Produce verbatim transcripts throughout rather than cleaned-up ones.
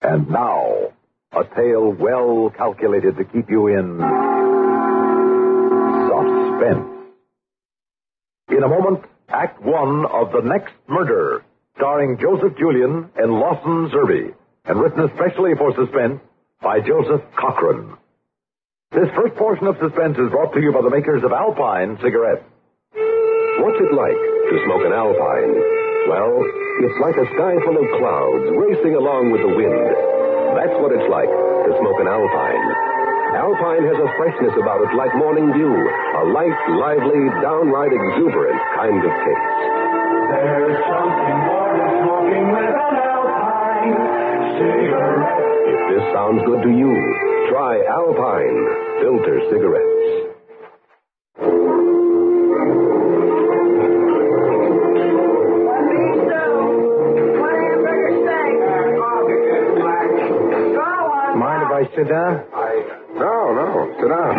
And now, a tale well calculated to keep you in suspense. In a moment, Act One of The Next Murder, starring Joseph Julian and Lawson Zerbe, and written especially for Suspense by Joseph Cochran. This first portion of Suspense is brought to you by the makers of Alpine cigarettes. What's it like to smoke an Alpine? Well, it's like a sky full of clouds racing along with the wind. That's what it's like to smoke an Alpine. Alpine has a freshness about it like morning dew, a light, lively, downright exuberant kind of taste. There's something more than smoking with an Alpine cigarette. If this sounds good to you, try Alpine filter cigarettes. Sit down? No, no. Sit down.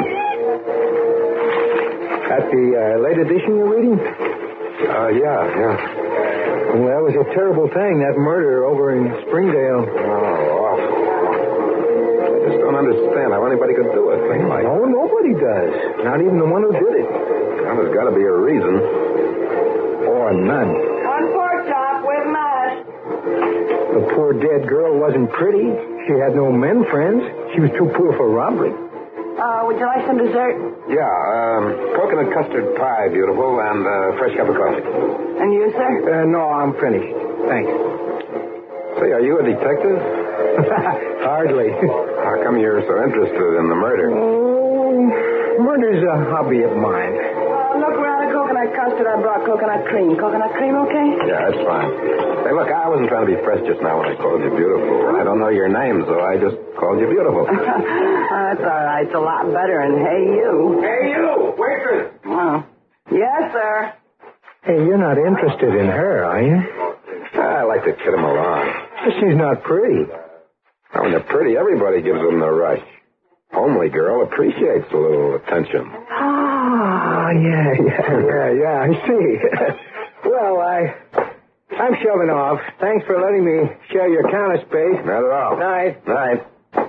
At the uh, late edition you're reading? Uh, yeah, yeah. Well, that was a terrible thing, that murder over in Springdale. Oh, awful. I just don't understand how anybody could do a thing like that. No, nobody does. Not even the one who did it. Well, there's got to be a reason. Or none. One pork chop with mash. The poor dead girl wasn't pretty. She had no men friends. She was too poor for robbery. Uh, would you like some dessert? Yeah, um, coconut custard pie, beautiful, and a uh, fresh cup of coffee. And you, sir? Uh, no, I'm finished. Thanks. Say, are you a detective? Hardly. How come you're so interested in the murder? Oh, murder's a hobby of mine. Uh, look around the coconut custard. I brought coconut cream. Coconut cream, okay? Yeah, that's fine. Hey, look, I wasn't trying to be fresh just now when I called you beautiful. I don't know your name, so I just called you beautiful. uh, that's all right. It's a lot better than hey, you. Hey, you! Waitress! Oh. Yes, sir. Hey, you're not interested in her, are you? I like to kid him along. She's not pretty. Now, when they're pretty, everybody gives them the rush. Homely girl appreciates a little attention. Ah, yeah, yeah, yeah, yeah, I see. Well, I... I'm shoving off. Thanks for letting me share your counter space. Not at all. Night. Night.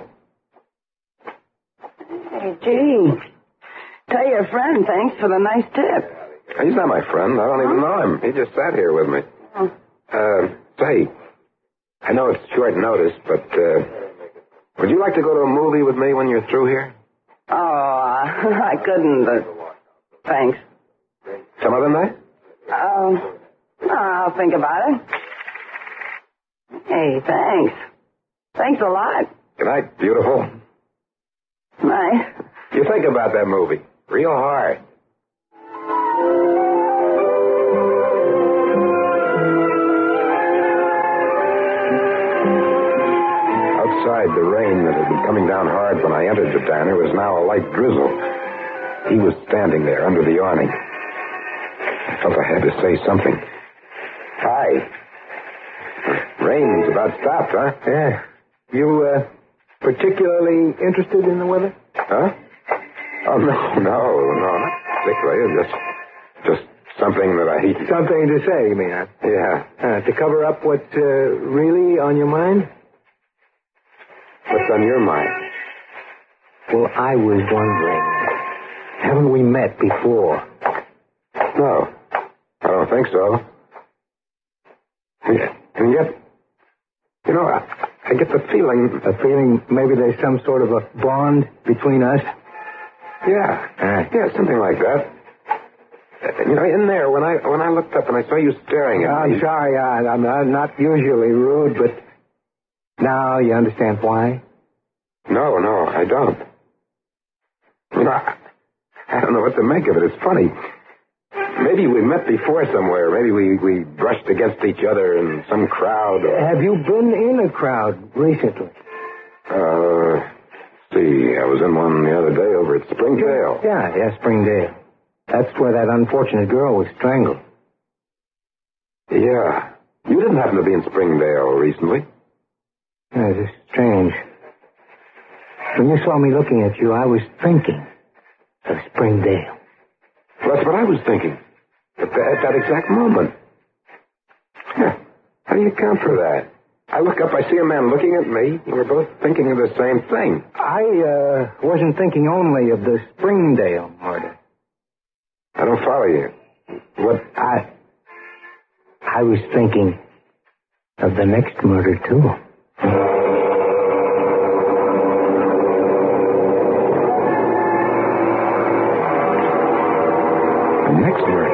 Hey, gee. Tell your friend thanks for the nice tip. He's not my friend. I don't even know him. He just sat here with me. Oh. Uh, say, I know it's short notice, but, uh, would you like to go to a movie with me when you're through here? Oh, I couldn't, but thanks. Some other night? Um, no, I'll think about it. Hey, thanks. Thanks a lot. Good night, beautiful. Night. You think about that movie real hard. Outside, the rain that had been coming down hard when I entered the diner was now a light drizzle. He was standing there under the awning. I felt I had to say something. Hi. Rain's about stopped, huh? Yeah. You, uh, particularly interested in the weather? Huh? Oh, no, no, no, not particularly. Just, just something that I... Something to say, you mean? Huh? Yeah. Uh, to cover up what's uh, really on your mind? What's on your mind? Well, I was wondering, haven't we met before? No, I don't think so. And, and yet, you know, I, I get the feeling... A feeling maybe there's some sort of a bond between us? Yeah, Uh, yeah, something like that. Uh, You know, in there, when I when I looked up and I saw you staring at I'm me... sorry, I, I'm not, not usually rude, but now you understand why? No, no, I don't. You know, I, I don't know what to make of it. It's funny. Maybe we met before somewhere. Maybe we, we brushed against each other in some crowd. Or... Have you been in a crowd recently? Uh, see, I was in one the other day over at Springdale. Yeah, yeah, Springdale. That's where that unfortunate girl was strangled. Yeah. You didn't happen to be in Springdale recently. Yeah, it's strange. When you saw me looking at you, I was thinking of Springdale. Well, that's what I was thinking. At, the, at that exact moment. Huh. How do you account for that? I look up, I see a man looking at me. We're both thinking of the same thing. I, uh, wasn't thinking only of the Springdale murder. I don't follow you. What? I... I was thinking of the next murder, too. The next murder?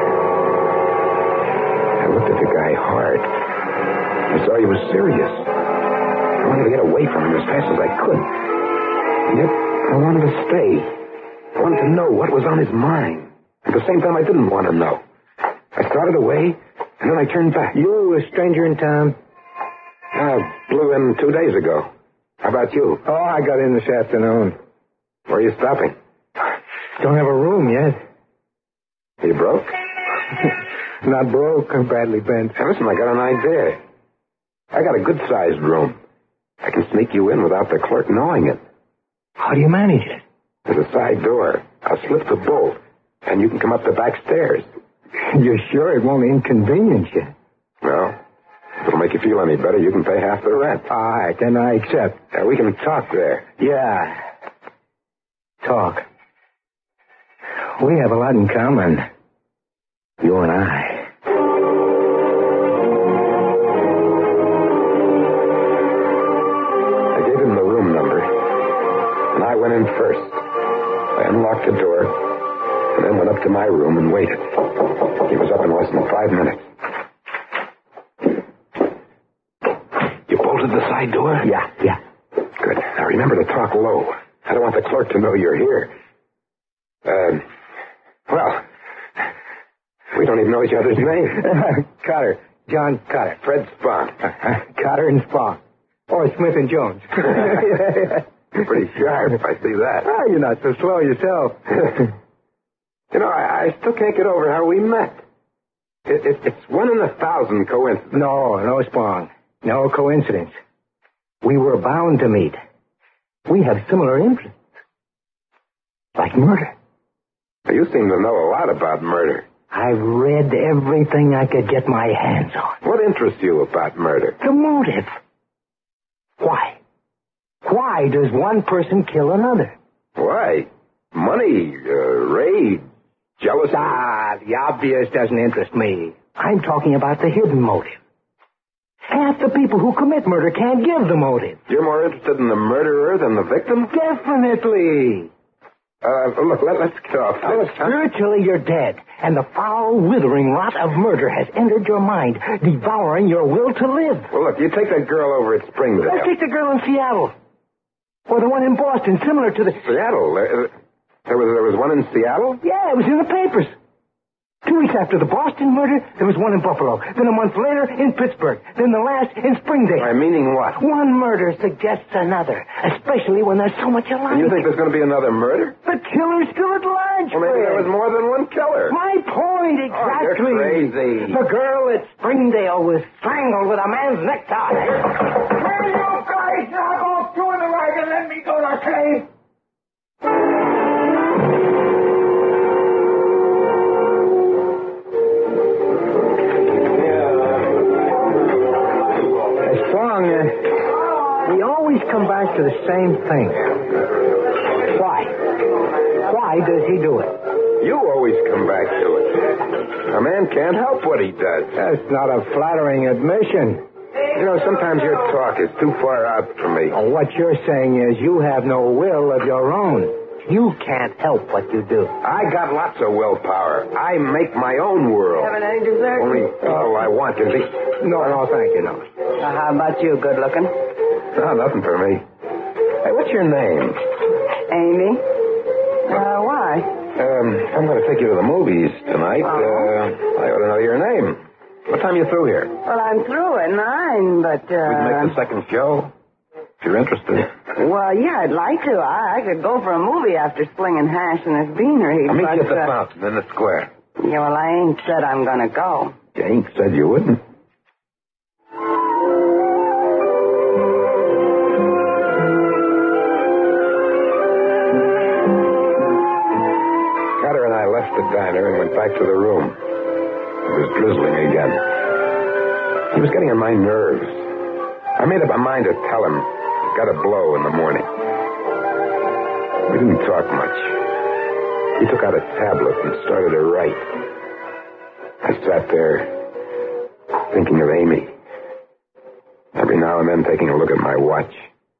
I looked at the guy hard. I saw he was serious. I wanted to get away from him as fast as I could. And yet, I wanted to stay. I wanted to know what was on his mind. At the same time, I didn't want to know. I started away, and then I turned back. You a stranger in town? I blew in two days ago. How about you? Oh, I got in this afternoon. Where are you stopping? Don't have a room yet. Are you broke? Not broke, badly bent. Hey, listen, I got an idea. I got a good-sized room. I can sneak you in without the clerk knowing it. How do you manage it? There's a side door. I'll slip the bolt, and you can come up the back stairs. You're sure it won't inconvenience you? Well, if it'll make you feel any better, you can pay half the rent. All right, then I accept. Uh, we can talk there. Yeah. Talk. We have a lot in common. You and I. I gave him the room number, and I went in first. I unlocked the door, and then went up to my room and waited. He was up in less than five minutes. You bolted the side door? Yeah, yeah. Good. Now remember to talk low. I don't want the clerk to know you're here. Um, well, we don't even know each other's names. Cotter. John Cotter. Fred Spahn. Cotter and Spahn. Or Smith and Jones. You're pretty sharp, I see that. Oh, you're not so slow yourself. You know, I, I still can't get over how we met. It, it, it's one in a thousand coincidence. No, no, Spahn. No coincidence. We were bound to meet. We have similar interests. Like murder. You seem to know a lot about murder. I've read everything I could get my hands on. What interests you about murder? The motive. Why? Why does one person kill another? Why? Money, uh, rage, jealousy. Ah, the obvious doesn't interest me. I'm talking about the hidden motive. Half the people who commit murder can't give the motive. You're more interested in the murderer than the victim? Definitely. Uh, look, let, let's get off Oh, this. spiritually, you're dead, and the foul, withering rot of murder has entered your mind, devouring your will to live. Well, look, you take that girl over at Springdale. Let's take the girl in Seattle. Or the one in Boston, similar to the... Seattle? Uh, there was there was one in Seattle? Yeah, it was in the papers. Two weeks after the Boston murder, there was one in Buffalo. Then a month later, in Pittsburgh. Then the last in Springdale. By meaning what? One murder suggests another, especially when there's so much alike. And you think there's going to be another murder? The killer's still at large, Well, maybe Fred. there was more than one killer. My point, exactly. Oh, you're crazy. The girl at Springdale was strangled with a man's necktie. Hey, you guys, knock off two in the wagon. Let me go to cave. Strong, uh, we always come back to the same thing. Why? Why does he do it? You always come back to it. A man can't help what he does. That's not a flattering admission. You know, sometimes your talk is too far out for me. Oh, what you're saying is you have no will of your own. You can't help what you do. I got lots of willpower. I make my own world. Having any dessert? Only all I want is eat. No, no, thank you, no. Uh, how about you, good looking? No, nothing for me. Hey, what's your name? Amy? Uh, why? Um, I'm going to take you to the movies tonight. Oh. Uh, I ought to know your name. What time are you through here? Well, I'm through at nine, but, uh... We can make the second show, if you're interested. Well, yeah, I'd like to. I, I could go for a movie after slinging hash in this beanery. I'll meet but, you at the uh, fountain in the square. Yeah, well, I ain't said I'm going to go. You ain't said you wouldn't. Carter and I left the diner and went back to the room. It was drizzling again. He was getting on my nerves. I made up my mind to tell him. Got a blow in the morning. We didn't talk much. He took out a tablet and started to write. I sat there, thinking of Amy. Every now and then taking a look at my watch.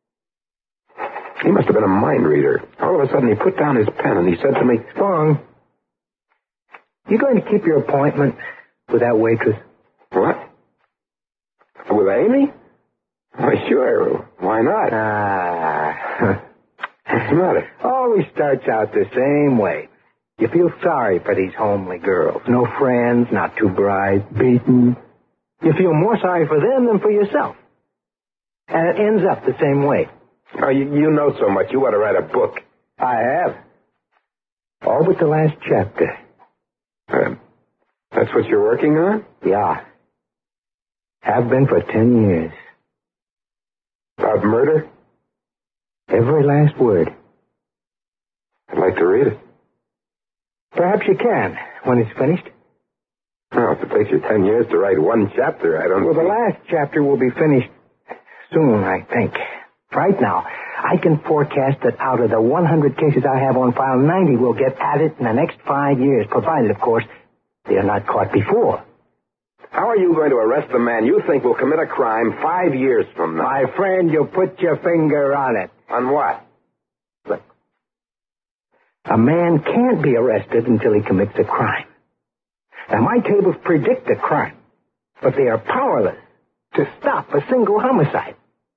He must have been a mind reader. All of a sudden, he put down his pen and he said to me, Fong, you going to keep your appointment with that waitress? What? With Amy? Why, sure. Why not? Ah. What's the matter? Always starts out the same way. You feel sorry for these homely girls. No friends, not too bright, beaten. You feel more sorry for them than for yourself. And it ends up the same way. Oh, you, you know so much. You ought to write a book. I have. All but the last chapter. Uh, that's what you're working on? Yeah. Have been for ten years. About murder? Every last word. I'd like to read it. Perhaps you can, when it's finished. Well, if it takes you ten years to write one chapter, I don't Well, see... the last chapter will be finished soon, I think. Right now, I can forecast that out of the one hundred cases I have on file, ninety will get at it in the next five years, provided, of course, they are not caught before. How are you going to arrest the man you think will commit a crime five years from now? My friend, you put your finger on it. On what? Look, a man can't be arrested until he commits a crime. Now, my tables predict a crime, but they are powerless to stop a single homicide.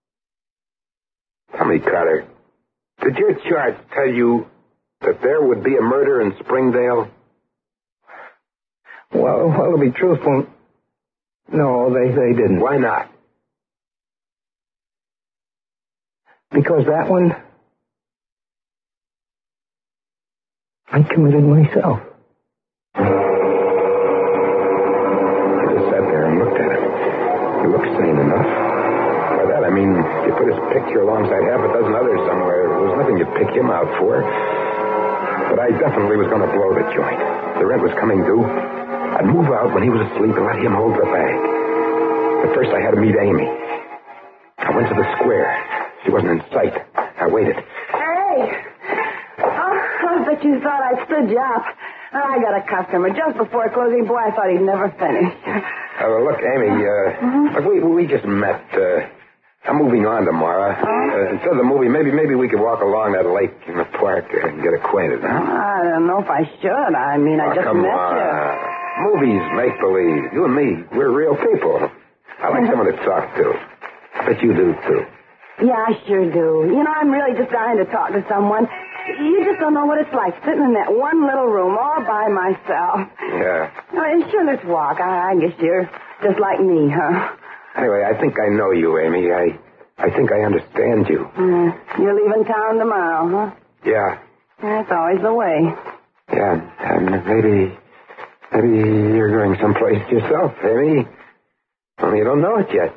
Tell me, Carter, did your charts tell you that there would be a murder in Springdale? Well, well, to be truthful, no, they, they didn't. Why not? Because that one, I committed myself. I just sat there and looked at him. He looked sane enough. By that, I mean, you put his picture alongside half a dozen others somewhere, there was nothing you'd pick him out for. But I definitely was going to blow the joint. The rent was coming due. I'd move out when he was asleep and let him hold the bag. But first I had to meet Amy. I went to the square. She wasn't in sight. I waited. Hey! Oh, I bet you thought I stood you up. I got a customer just before closing. Boy, I thought he'd never finish. Uh, well, look, Amy, uh, Mm-hmm. look, we, we just met. Uh, I'm moving on tomorrow. Oh? Uh, instead of the movie, maybe maybe we could walk along that lake in the park and get acquainted, huh? I don't know if I should. I mean, I Oh, just come met on. you. Movies, make-believe. You and me, we're real people. I like someone to talk to. I bet you do, too. Yeah, I sure do. You know, I'm really just dying to talk to someone. You just don't know what it's like sitting in that one little room all by myself. Yeah. Oh, sure, let's walk. I, I guess you're just like me, huh? Anyway, I think I know you, Amy. I I think I understand you. Uh, you're leaving town tomorrow, huh? Yeah. That's always the way. Yeah. And maybe, maybe you're going someplace yourself, Amy. Only you don't know it yet.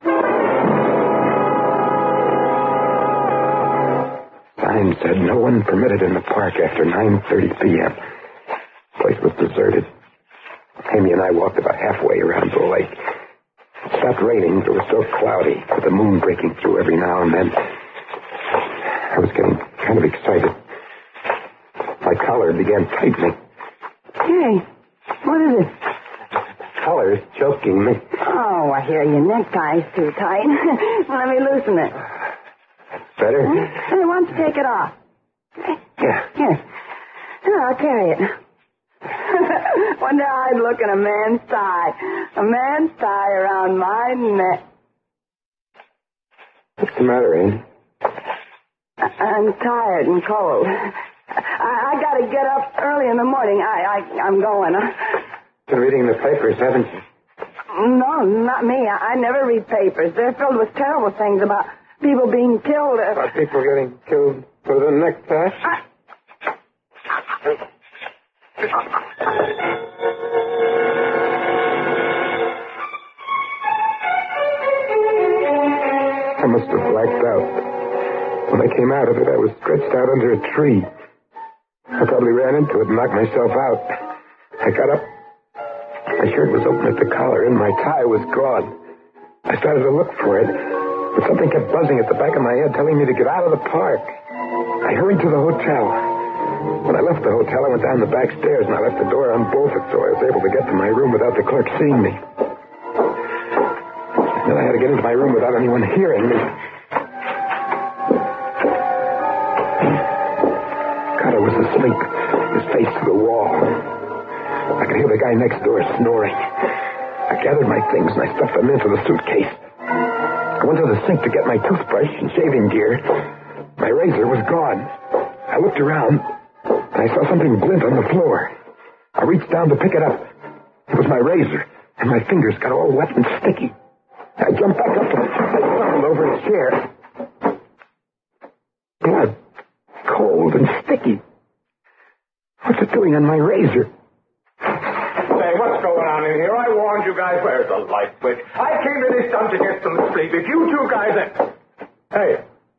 Sign said no one permitted in the park after nine thirty p.m. The place was deserted. Amy and I walked about halfway around the lake. It stopped raining, but it was still cloudy, with the moon breaking through every now and then. I was getting kind of excited. My collar began tightening. Hey, what is it? Collar is choking me. Oh, I hear your necktie's too tight. Let me loosen it. Better? Hey, why don't you take it off? Yeah. Here. Here, I'll carry it. Wonder how I'd look in a man's tie. A man's tie around my neck. What's the matter, Amy? I- I'm tired and cold. I, I got to get up early in the morning. I, I, I'm going. Been reading the papers, haven't you? No, not me. I, I never read papers. They're filled with terrible things about people being killed. Uh, About people getting killed with a necktie? I, I must have blacked out. When I came out of it, I was stretched out under a tree. I probably ran into it and knocked myself out. I got up. My shirt was open at the collar, and my tie was gone. I started to look for it. But something kept buzzing at the back of my head, telling me to get out of the park. I hurried to the hotel. When I left the hotel, I went down the back stairs, and I left the door unbolted, so I was able to get to my room without the clerk seeing me. Then I had to get into my room without anyone hearing me. Carter was asleep, his face to the wall. I could hear the guy next door snoring. I gathered my things, and I stuffed them into the suitcase. I went to the sink to get my toothbrush and shaving gear. My razor was gone. I looked around, and I saw something glint on the floor. I reached down to pick it up. It was my razor, and my fingers got all wet and sticky. I jumped back up and I stumbled over a chair. Blood. Cold and sticky. What's it doing on my razor? Say, what's going on in here? I warned you guys. Where's the light switch? I came to this dump to get some sleep. If you two guys... Hey.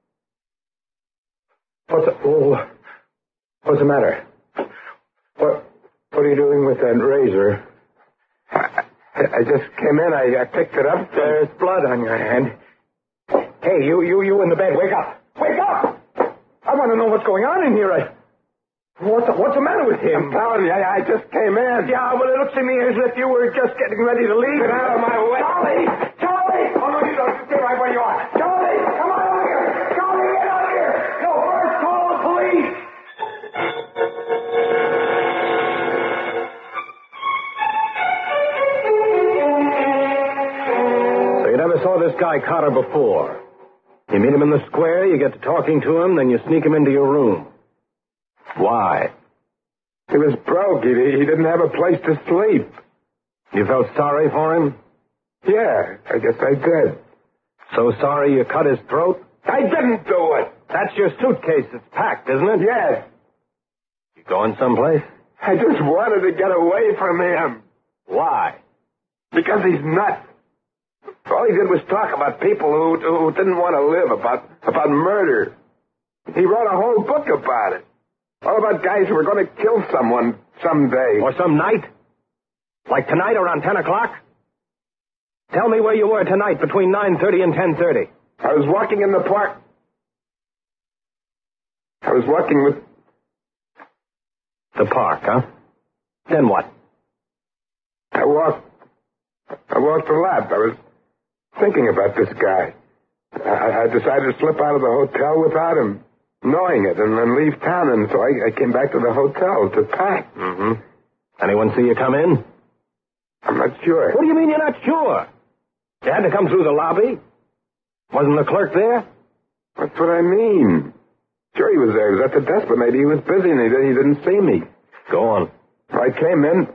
What's the... Oh, what's the matter? What What are you doing with that razor? I, I just came in. I, I picked it up. There's blood on your hand. Hey, you, you, you in the bed. Wake up. Wake up! I want to know what's going on in here. I... What's the, what's the matter with him? I'm telling you, I, I just came in. Yeah, well, it looks to me as if you were just getting ready to leave. Get out of my way. Charlie! Charlie! Oh, no, you don't. You stay right where you are. Charlie! Come on over here! Charlie, get out here! No, first call the police! So you never saw this guy Carter before. You meet him in the square, you get to talking to him, then you sneak him into your room. Why? He was broke. He, he didn't have a place to sleep. You felt sorry for him? Yeah, I guess I did. So sorry you cut his throat? I didn't do it. That's your suitcase. It's packed, isn't it? Yes. You going someplace? I just wanted to get away from him. Why? Because he's nuts. All he did was talk about people who, who didn't want to live, about, about murder. He wrote a whole book about it. All about guys who were going to kill someone someday. Or some night? Like tonight around ten o'clock? Tell me where you were tonight between nine thirty and ten thirty. I was walking in the park. I was walking with... The park, huh? Then what? I walked... I walked the lap. I was thinking about this guy. I, I decided to slip out of the hotel without him knowing it and then leave town, and so I, I came back to the hotel to pack. Mm-hmm. Anyone see you come in? I'm not sure. What do you mean you're not sure? You had to come through the lobby? Wasn't the clerk there? That's what I mean. Sure he was there. He was at the desk, but maybe he was busy and he, he didn't see me. Go on. I came in.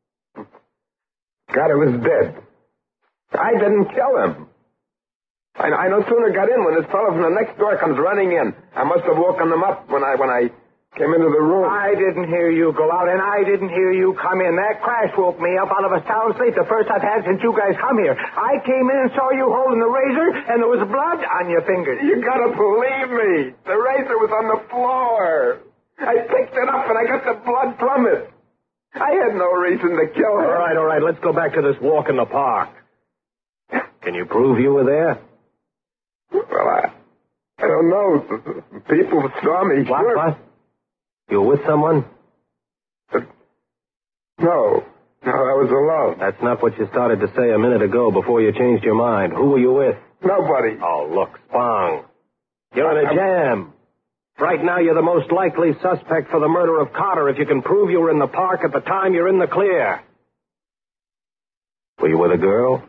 God, it was dead. I didn't kill him. I, I no sooner got in when this fellow from the next door comes running in. I must have woken him up when I when I came into the room. I didn't hear you go out, and I didn't hear you come in. That crash woke me up out of a sound sleep, the first I've had since you guys come here. I came in and saw you holding the razor, and there was blood on your fingers. You gotta believe me. The razor was on the floor. I picked it up, and I got the blood from it. I had no reason to kill her. All right, all right, let's go back to this walk in the park. Can you prove you were there? Well, I... I don't know. People saw me. What, sure. what? You were with someone? But no. No, I was alone. That's not what you started to say a minute ago before you changed your mind. Who were you with? Nobody. Oh, look, Spong. You're in a jam. Right now, you're the most likely suspect for the murder of Carter. If you can prove you were in the park at the time, you're in the clear. Were you with a girl?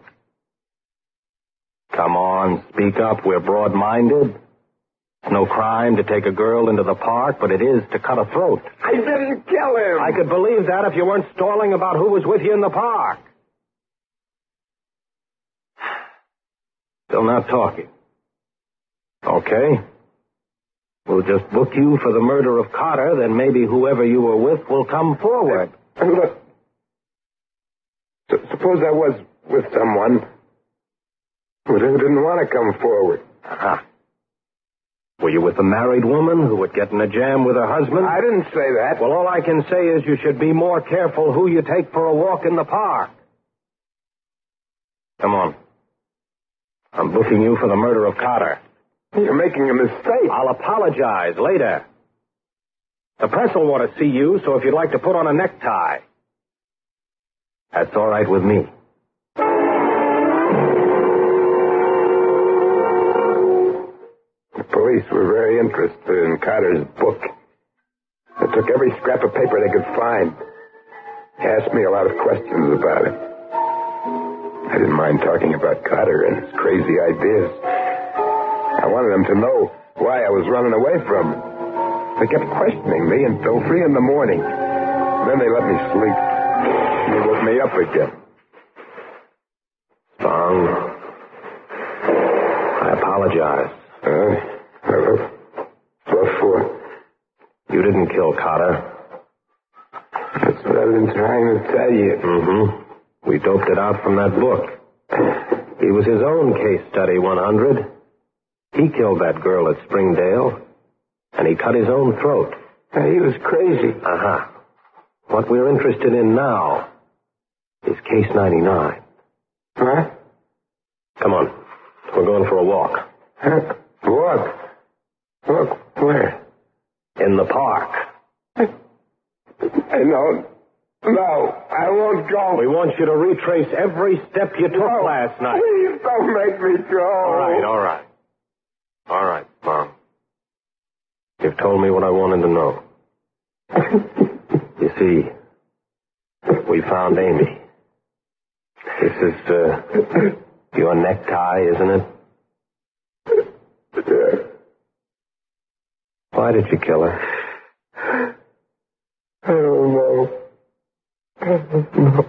Come on, speak up. We're broad-minded. It's no crime to take a girl into the park, but it is to cut a throat. I didn't kill him. I could believe that if you weren't stalling about who was with you in the park. Still not talking. Okay. We'll just book you for the murder of Carter, then maybe whoever you were with will come forward. Uh, look, S- suppose I was with someone who didn't want to come forward. Uh-huh. Were you with a married woman who would get in a jam with her husband? I didn't say that. Well, all I can say is you should be more careful who you take for a walk in the park. Come on. I'm booking you for the murder of Carter. You're making a mistake. I'll apologize later. The press will want to see you, so if you'd like to put on a necktie. That's all right with me. The police were very interested in Carter's book. They took every scrap of paper they could find. They asked me a lot of questions about it. I didn't mind talking about Carter and his crazy ideas. I wanted them to know why I was running away from them. They kept questioning me until three in the morning. Then they let me sleep. They woke me up again. Spong, I apologize. Uh, uh, what for? You didn't kill Carter. That's what I've been trying to tell you. Mm-hmm. We doped it out from that book. He was his own case study one hundred. He killed that girl at Springdale, and he cut his own throat. Uh, he was crazy. Uh-huh. What we're interested in now is Case ninety-nine. Huh? Come on. We're going for a walk. Huh? Walk? Walk where? In the park. I don't. No, I won't go. We want you to retrace every step you took No, last night. Please don't make me go. All right, all right. All right, Mom. You've told me what I wanted to know. You see, we found Amy. This is, uh, your necktie, isn't it? Yeah. Why did you kill her? I don't know. I don't know.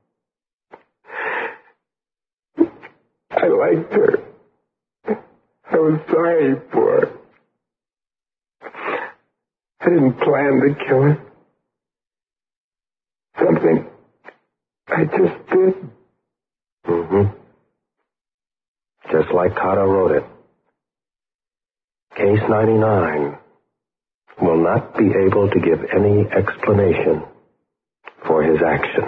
I liked her. I was sorry for her. I didn't plan to kill her. Something I just did. Mm-hmm. Just like Carter wrote it. Case ninety-nine will not be able to give any explanation for his action.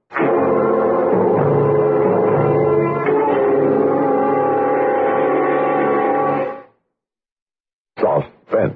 Suspense.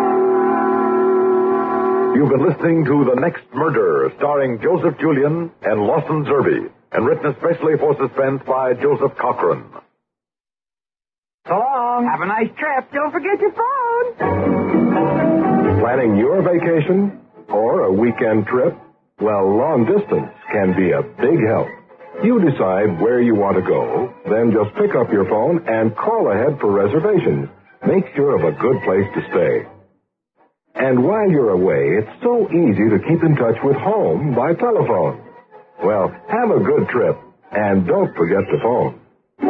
You've been listening to The Next Murder, starring Joseph Julian and Lawson Zerbe, and written especially for Suspense by Joseph Cochran. So long. Have a nice trip. Don't forget your phone. Planning your vacation or a weekend trip? Well, long distance can be a big help. You decide where you want to go, then just pick up your phone and call ahead for reservations. Make sure of a good place to stay. And while you're away, it's so easy to keep in touch with home by telephone. Well, have a good trip, and don't forget the phone.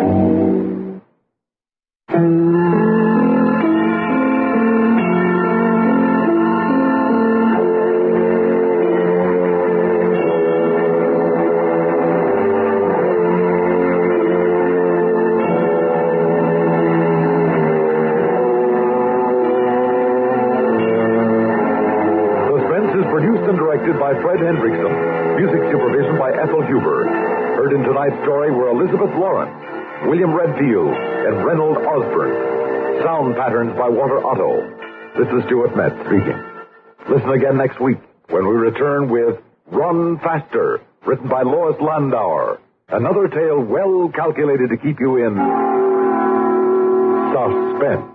By Fred Hendrickson. Music supervision by Ethel Huber. Heard in tonight's story were Elizabeth Lawrence, William Redfield, and Reynold Osborne. Sound patterns by Walter Otto. This is Stuart Metz speaking. Listen again next week when we return with Run Faster, written by Lois Landauer. Another tale well calculated to keep you in suspense.